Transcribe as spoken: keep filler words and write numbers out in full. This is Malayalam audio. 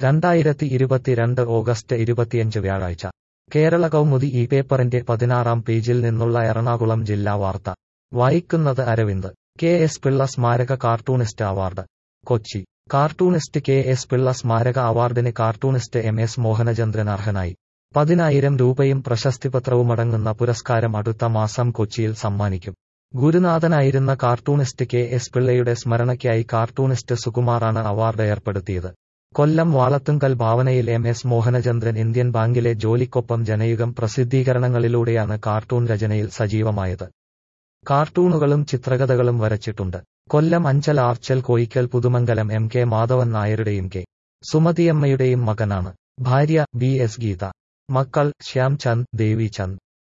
രണ്ടായിരത്തി ഇരുപത്തിരണ്ട് ഓഗസ്റ്റ് ഇരുപത്തിയഞ്ച് വ്യാഴാഴ്ച കേരള കൗമുദി ഈ പേപ്പറിന്റെ പതിനാറാം പേജിൽ നിന്നുള്ള എറണാകുളം ജില്ലാ വാർത്ത വായിക്കുന്നത് അരവിന്ദ്. കെ എസ് പിള്ള സ്മാരക cartoonist award. Kochi. Cartoonist K S Pillai സ്മാരക അവാർഡിന് കാർട്ടൂണിസ്റ്റ് എം എസ് മോഹനചന്ദ്രൻ അർഹനായി. പതിനായിരം രൂപയും പ്രശസ്തിപത്രവുമടങ്ങുന്ന പുരസ്കാരം അടുത്ത മാസം കൊച്ചിയിൽ സമ്മാനിക്കും. ഗുരുനാഥനായിരുന്ന കാർട്ടൂണിസ്റ്റ് കെ എസ് പിള്ളയുടെ സ്മരണയ്ക്കായി കാർട്ടൂണിസ്റ്റ് സുകുമാറാണ് അവാർഡ് ഏർപ്പെടുത്തിയത്. കൊല്ലം വാളത്തുങ്കൽ ഭാവനയിൽ എം എസ് മോഹനചന്ദ്രൻ ഇന്ത്യൻ ബാങ്കിലെ ജോലിക്കൊപ്പം ജനയുഗം പ്രസിദ്ധീകരണങ്ങളിലൂടെയാണ് കാർട്ടൂൺ രചനയിൽ സജീവമായത്. കാർട്ടൂണുകളും ചിത്രകഥകളും വരച്ചിട്ടുണ്ട്. കൊല്ലം അഞ്ചൽ ആർച്ചൽ കോയിക്കൽ പുതുമംഗലം എം കെ മാധവൻ നായരുടെയും കെ സുമതിയമ്മയുടെയും മകനാണ്. ഭാര്യ ബി എസ് ഗീത. മക്കൾ ശ്യാം ചന്ദ്, ദേവി ചന്ദ്.